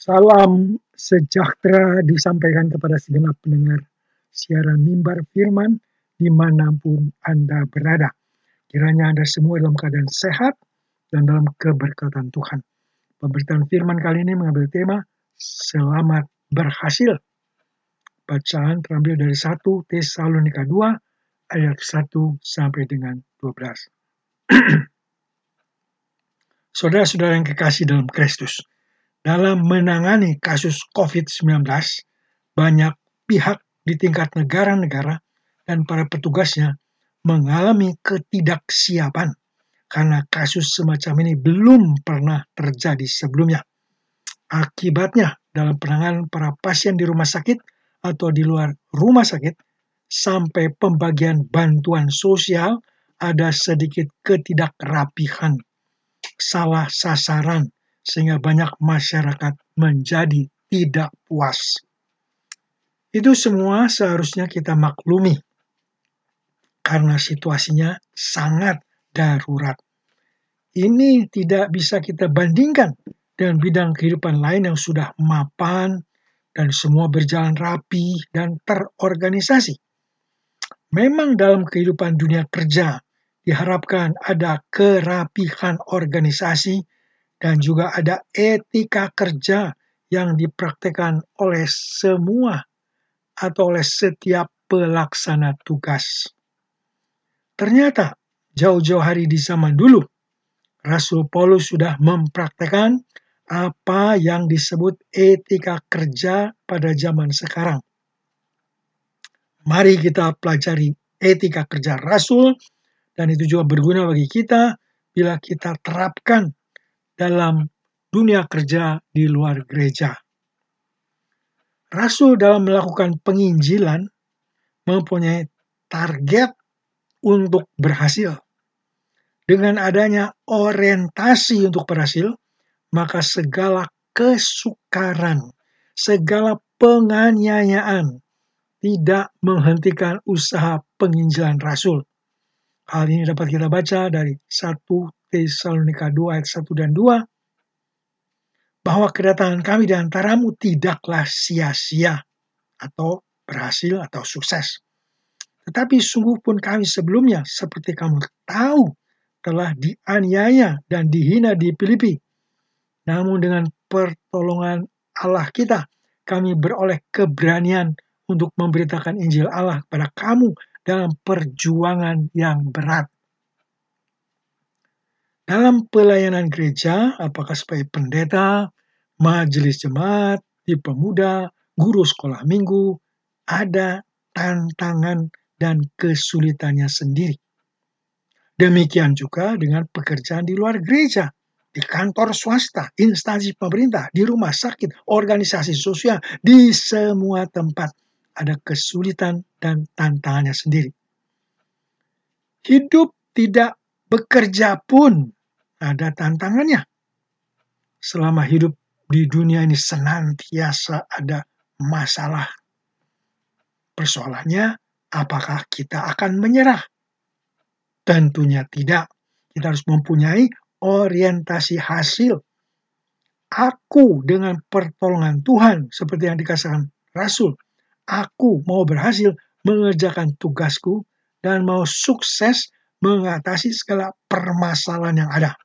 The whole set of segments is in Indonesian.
Salam sejahtera disampaikan kepada segenap pendengar siaran mimbar firman dimanapun Anda berada. Kiranya Anda semua dalam keadaan sehat dan dalam keberkatan Tuhan. Pemberitaan firman kali ini mengambil tema Selamat Berhasil. Bacaan terambil dari 1 Tesalonika 2 ayat 1 sampai dengan 12. Saudara-saudara yang kekasih dalam Kristus, dalam menangani kasus COVID-19, banyak pihak di tingkat negara-negara dan para petugasnya mengalami ketidaksiapan karena kasus semacam ini belum pernah terjadi sebelumnya. Akibatnya, dalam penanganan para pasien di rumah sakit atau di luar rumah sakit, sampai pembagian bantuan sosial ada sedikit ketidakrapihan, salah sasaran, sehingga banyak masyarakat menjadi tidak puas. Itu semua seharusnya kita maklumi, karena situasinya sangat darurat. Ini tidak bisa kita bandingkan dengan bidang kehidupan lain yang sudah mapan dan semua berjalan rapi dan terorganisasi. Memang dalam kehidupan dunia kerja diharapkan ada kerapihan organisasi dan juga ada etika kerja yang dipraktekkan oleh semua atau oleh setiap pelaksana tugas. Ternyata jauh-jauh hari di zaman dulu, Rasul Paulus sudah mempraktekkan apa yang disebut etika kerja pada zaman sekarang. Mari kita pelajari etika kerja Rasul, dan itu juga berguna bagi kita bila kita terapkan dalam dunia kerja di luar gereja. Rasul dalam melakukan penginjilan mempunyai target untuk berhasil. Dengan adanya orientasi untuk berhasil, maka segala kesukaran, segala penganiayaan tidak menghentikan usaha penginjilan Rasul. Hal ini dapat kita baca dari 1 Tesalonika 2 ayat 1 dan 2, bahwa kedatangan kami di antaramu tidaklah sia-sia atau berhasil atau sukses. Tetapi sungguh pun kami sebelumnya, seperti kamu tahu, telah dianiaya dan dihina di Filipi. Namun dengan pertolongan Allah kita, kami beroleh keberanian untuk memberitakan Injil Allah kepada kamu dalam perjuangan yang berat. Dalam pelayanan gereja, apakah sebagai pendeta, majelis jemaat, di pemuda, guru sekolah minggu, ada tantangan dan kesulitannya sendiri. Demikian juga dengan pekerjaan di luar gereja, di kantor swasta, instansi pemerintah, di rumah sakit, organisasi sosial, di semua tempat ada kesulitan dan tantangannya sendiri. Hidup tidak bekerja pun ada tantangannya. Selama hidup di dunia ini senantiasa ada masalah. Persoalannya, apakah kita akan menyerah? Tentunya tidak. Kita harus mempunyai orientasi hasil. Aku dengan pertolongan Tuhan, seperti yang dikatakan Rasul, aku mau berhasil mengerjakan tugasku dan mau sukses mengatasi segala permasalahan yang ada.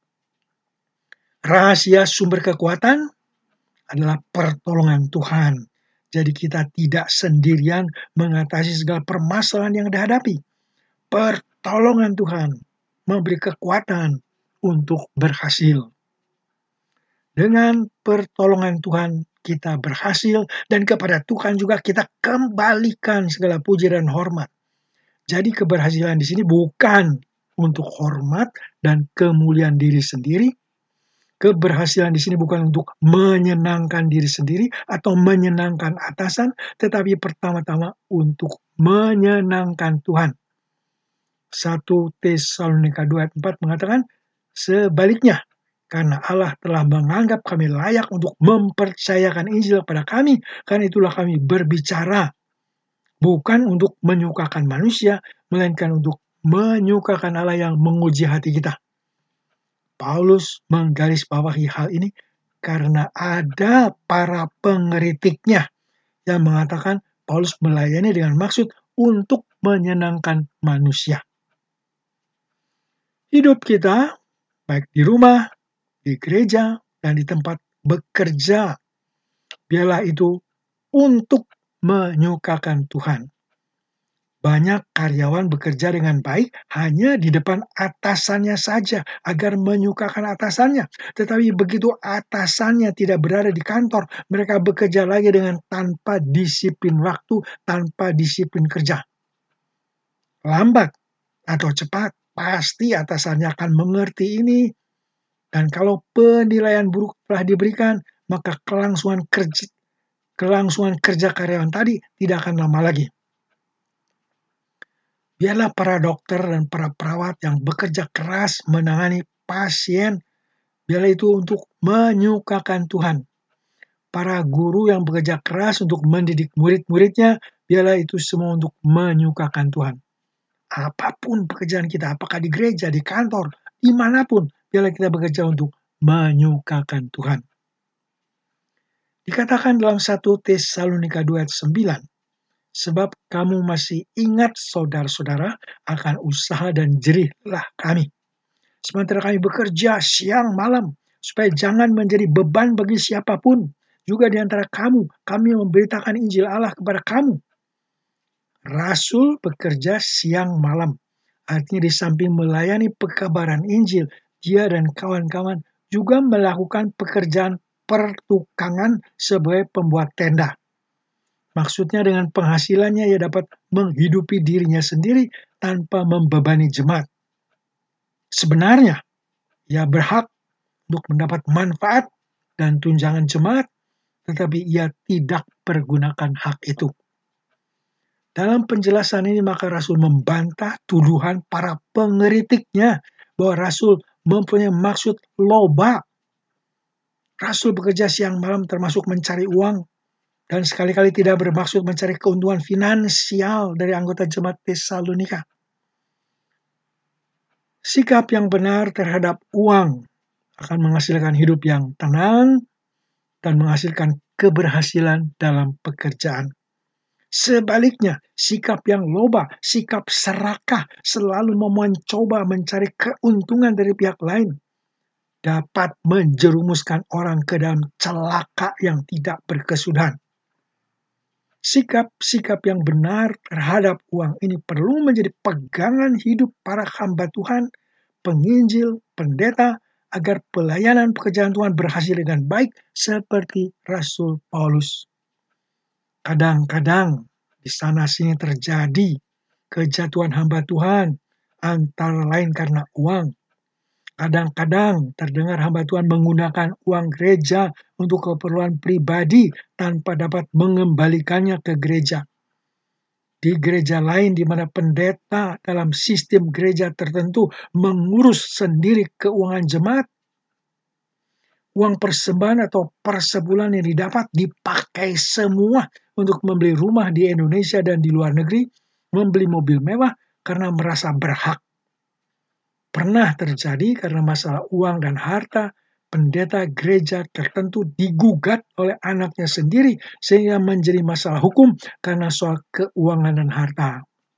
Rahasia sumber kekuatan adalah pertolongan Tuhan. Jadi kita tidak sendirian mengatasi segala permasalahan yang dihadapi. Pertolongan Tuhan memberi kekuatan untuk berhasil. Dengan pertolongan Tuhan kita berhasil, dan kepada Tuhan juga kita kembalikan segala puji dan hormat. Jadi keberhasilan di sini bukan untuk hormat dan kemuliaan diri sendiri. Keberhasilan di sini bukan untuk menyenangkan diri sendiri atau menyenangkan atasan, tetapi pertama-tama untuk menyenangkan Tuhan. 1 Tesalonika 2 ayat 4 mengatakan, sebaliknya, karena Allah telah menganggap kami layak untuk mempercayakan Injil kepada kami, karena itulah kami berbicara, bukan untuk menyukakan manusia, melainkan untuk menyukakan Allah yang menguji hati kita. Paulus menggarisbawahi hal ini karena ada para pengkritiknya yang mengatakan Paulus melayani dengan maksud untuk menyenangkan manusia. Hidup kita, baik di rumah, di gereja, dan di tempat bekerja, biarlah itu untuk menyukakan Tuhan. Banyak karyawan bekerja dengan baik hanya di depan atasannya saja agar menyukakan atasannya. Tetapi begitu atasannya tidak berada di kantor, mereka bekerja lagi dengan tanpa disiplin waktu, tanpa disiplin kerja. Lambat atau cepat, pasti atasannya akan mengerti ini. Dan kalau penilaian buruk telah diberikan, maka kelangsungan kerja karyawan tadi tidak akan lama lagi. Biarlah para dokter dan para perawat yang bekerja keras menangani pasien, biarlah itu untuk menyukakan Tuhan. Para guru yang bekerja keras untuk mendidik murid-muridnya, biarlah itu semua untuk menyukakan Tuhan. Apapun pekerjaan kita, apakah di gereja, di kantor, dimanapun, biarlah kita bekerja untuk menyukakan Tuhan. Dikatakan dalam 1 Tesalonika 2 ayat 9, sebab kamu masih ingat saudara-saudara akan usaha dan jerihlah kami. Sementara kami bekerja siang malam, supaya jangan menjadi beban bagi siapapun. Juga di antara kamu, kami memberitakan Injil Allah kepada kamu. Rasul bekerja siang malam. Artinya di samping melayani pekabaran Injil, dia dan kawan-kawan juga melakukan pekerjaan pertukangan sebagai pembuat tenda. Maksudnya dengan penghasilannya ia dapat menghidupi dirinya sendiri tanpa membebani jemaat. Sebenarnya, ia berhak untuk mendapat manfaat dan tunjangan jemaat, tetapi ia tidak pergunakan hak itu. Dalam penjelasan ini maka Rasul membantah tuduhan para pengkritiknya bahwa Rasul mempunyai maksud loba. Rasul bekerja siang malam termasuk mencari uang, dan sekali-kali tidak bermaksud mencari keuntungan finansial dari anggota jemaat Tesalonika. Sikap yang benar terhadap uang akan menghasilkan hidup yang tenang dan menghasilkan keberhasilan dalam pekerjaan. Sebaliknya, sikap yang loba, sikap serakah, selalu mencoba mencari keuntungan dari pihak lain, dapat menjerumuskan orang ke dalam celaka yang tidak berkesudahan. Sikap-sikap yang benar terhadap uang ini perlu menjadi pegangan hidup para hamba Tuhan, penginjil, pendeta, agar pelayanan pekerjaan Tuhan berhasil dengan baik seperti Rasul Paulus. Kadang-kadang di sana-sini terjadi kejatuhan hamba Tuhan, antara lain karena uang. Kadang-kadang terdengar hamba Tuhan menggunakan uang gereja untuk keperluan pribadi tanpa dapat mengembalikannya ke gereja. Di gereja lain di mana pendeta dalam sistem gereja tertentu mengurus sendiri keuangan jemaat, uang persembahan atau persebulan yang didapat dipakai semua untuk membeli rumah di Indonesia dan di luar negeri, membeli mobil mewah karena merasa berhak. Pernah terjadi karena masalah uang dan harta, pendeta gereja tertentu digugat oleh anaknya sendiri sehingga menjadi masalah hukum karena soal keuangan dan harta.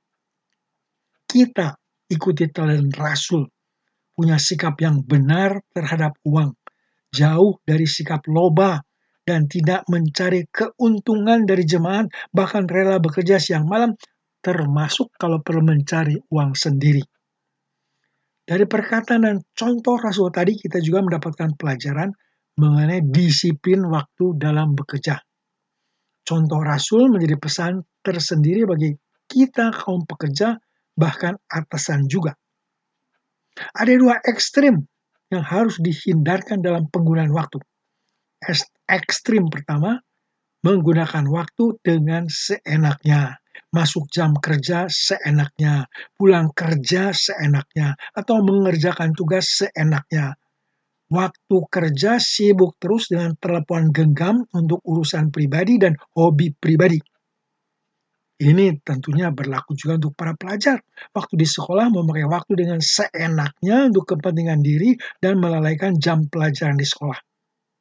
Kita ikuti teladan Rasul, punya sikap yang benar terhadap uang, jauh dari sikap loba dan tidak mencari keuntungan dari jemaat, bahkan rela bekerja siang malam, termasuk kalau perlu mencari uang sendiri. Dari perkataan dan contoh Rasul tadi kita juga mendapatkan pelajaran mengenai disiplin waktu dalam bekerja. Contoh Rasul menjadi pesan tersendiri bagi kita kaum pekerja, bahkan atasan juga. Ada dua ekstrim yang harus dihindarkan dalam penggunaan waktu. Ekstrim pertama, menggunakan waktu dengan seenaknya. Masuk jam kerja seenaknya, pulang kerja seenaknya, atau mengerjakan tugas seenaknya. Waktu kerja sibuk terus dengan telepon genggam untuk urusan pribadi dan hobi pribadi. Ini tentunya berlaku juga untuk para pelajar. Waktu di sekolah memakai waktu dengan seenaknya untuk kepentingan diri dan melalaikan jam pelajaran di sekolah.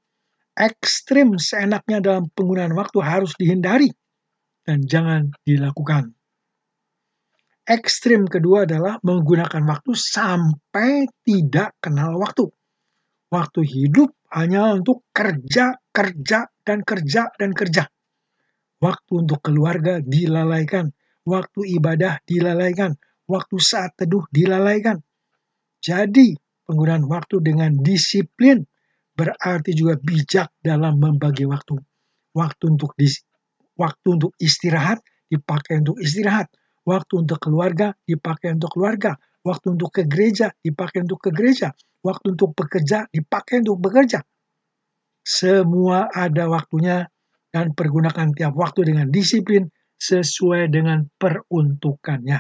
Ekstrim seenaknya dalam penggunaan waktu harus dihindari dan jangan dilakukan. Ekstrim kedua adalah menggunakan waktu sampai tidak kenal waktu. Waktu hidup hanya untuk kerja, dan kerja. Waktu untuk keluarga dilalaikan. Waktu ibadah dilalaikan. Waktu saat teduh dilalaikan. Jadi, penggunaan waktu dengan disiplin berarti juga bijak dalam membagi waktu. Waktu untuk istirahat dipakai untuk istirahat. Waktu untuk keluarga dipakai untuk keluarga. Waktu untuk ke gereja dipakai untuk ke gereja. Waktu untuk bekerja dipakai untuk bekerja. Semua ada waktunya dan pergunakan tiap waktu dengan disiplin sesuai dengan peruntukannya.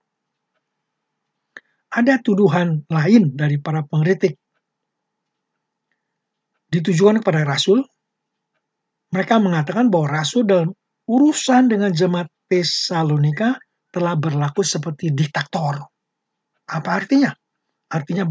Ada tuduhan lain dari para pengkritik ditujukan kepada Rasul. Mereka mengatakan bahwa Rasul dalam urusan dengan jemaat Tesalonika telah berlaku seperti diktator. Apa artinya? Artinya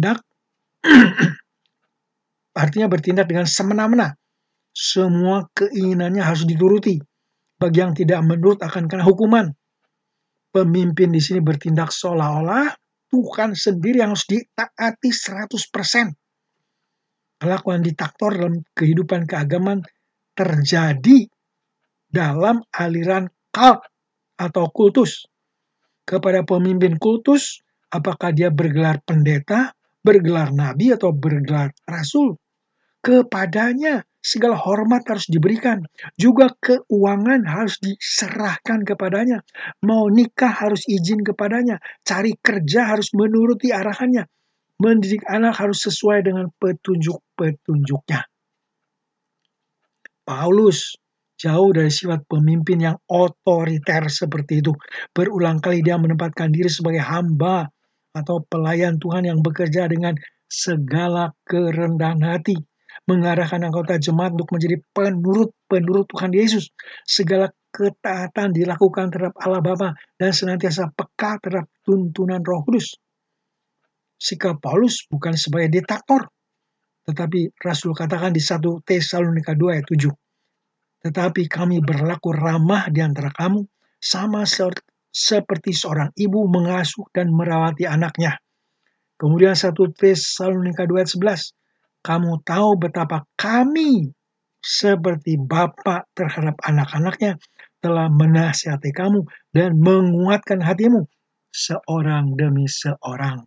bertindak dengan semena-mena. Semua keinginannya harus dituruti. Bagi yang tidak menurut akan kena hukuman. Pemimpin di sini bertindak seolah-olah Tuhan sendiri yang harus ditaati 100%. Kelakuan diktator dalam kehidupan keagamaan terjadi dalam aliran cult atau kultus. Kepada pemimpin kultus, apakah dia bergelar pendeta, bergelar nabi, atau bergelar rasul? Kepadanya segala hormat harus diberikan. Juga keuangan harus diserahkan kepadanya. Mau nikah harus izin kepadanya. Cari kerja harus menuruti arahannya. Mendidik anak harus sesuai dengan petunjuk-petunjuknya. Paulus jauh dari sifat pemimpin yang otoriter seperti itu. Berulang kali dia menempatkan diri sebagai hamba atau pelayan Tuhan yang bekerja dengan segala kerendahan hati. Mengarahkan anggota jemaat untuk menjadi penurut Tuhan Yesus. Segala ketaatan dilakukan terhadap Allah Bapa dan senantiasa peka terhadap tuntunan Roh Kudus. Sikap Paulus bukan sebagai diktator, tetapi Rasul katakan di 1 Tesalonika 2 ayat 7. Tetapi kami berlaku ramah di antara kamu, sama seperti seorang ibu mengasuh dan merawati anaknya. Kemudian 1 Tesalonika 2 ayat 11. Kamu tahu betapa kami seperti bapa terhadap anak-anaknya telah menasihati kamu dan menguatkan hatimu seorang demi seorang.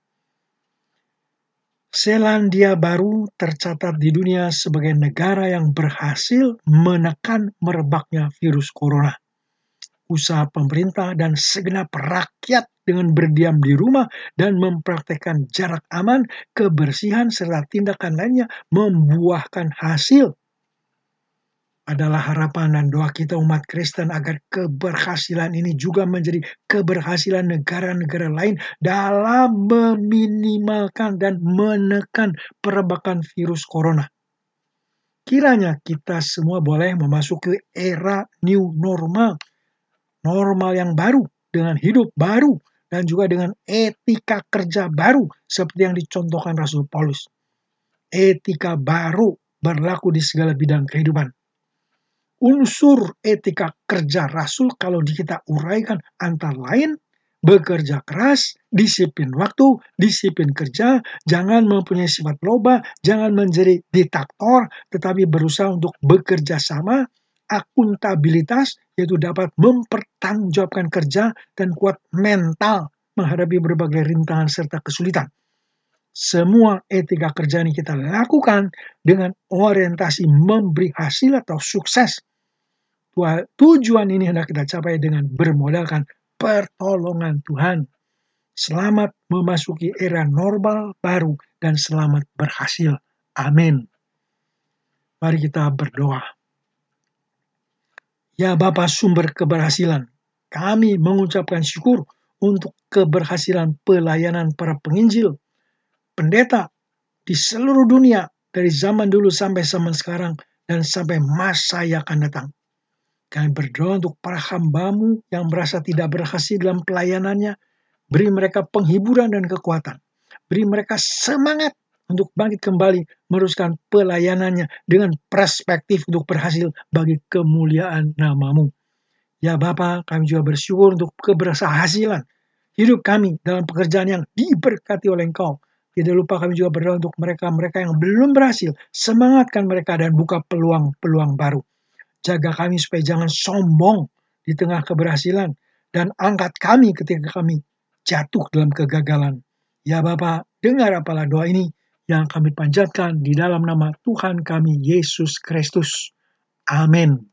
Selandia Baru tercatat di dunia sebagai negara yang berhasil menekan merebaknya virus corona. Usaha pemerintah dan segenap rakyat dengan berdiam di rumah dan mempraktekkan jarak aman, kebersihan, serta tindakan lainnya membuahkan hasil. Adalah harapan dan doa kita umat Kristen agar keberhasilan ini juga menjadi keberhasilan negara-negara lain dalam meminimalkan dan menekan perebakan virus corona. Kiranya kita semua boleh memasuki era new normal, normal yang baru dengan hidup baru dan juga dengan etika kerja baru seperti yang dicontohkan Rasul Paulus. Etika baru berlaku di segala bidang kehidupan. Unsur etika kerja Rasul kalau kita uraikan antara lain bekerja keras, disiplin waktu, disiplin kerja, jangan mempunyai sifat loba, jangan menjadi diktator, tetapi berusaha untuk bekerja sama, akuntabilitas, yaitu dapat mempertanggungjawabkan kerja dan kuat mental menghadapi berbagai rintangan serta kesulitan. Semua etika kerja ini kita lakukan dengan orientasi memberi hasil atau sukses. Tujuan ini hendak kita capai dengan bermodalkan pertolongan Tuhan. Selamat memasuki era normal baru dan selamat berhasil. Amin. Mari kita berdoa. Ya Bapa sumber keberhasilan, kami mengucapkan syukur untuk keberhasilan pelayanan para penginjil, pendeta di seluruh dunia dari zaman dulu sampai zaman sekarang dan sampai masa yang akan datang. Kami berdoa untuk para hamba-Mu yang merasa tidak berhasil dalam pelayanannya. Beri mereka penghiburan dan kekuatan. Beri mereka semangat untuk bangkit kembali, meneruskan pelayanannya dengan perspektif untuk berhasil bagi kemuliaan nama-Mu. Ya Bapa, kami juga bersyukur untuk keberhasilan hidup kami dalam pekerjaan yang diberkati oleh Engkau. Tidak lupa kami juga berdoa untuk mereka-mereka yang belum berhasil. Semangatkan mereka dan buka peluang-peluang baru. Jaga kami supaya jangan sombong di tengah keberhasilan. Dan angkat kami ketika kami jatuh dalam kegagalan. Ya Bapa, dengar apalah doa ini yang kami panjatkan di dalam nama Tuhan kami Yesus Kristus. Amin.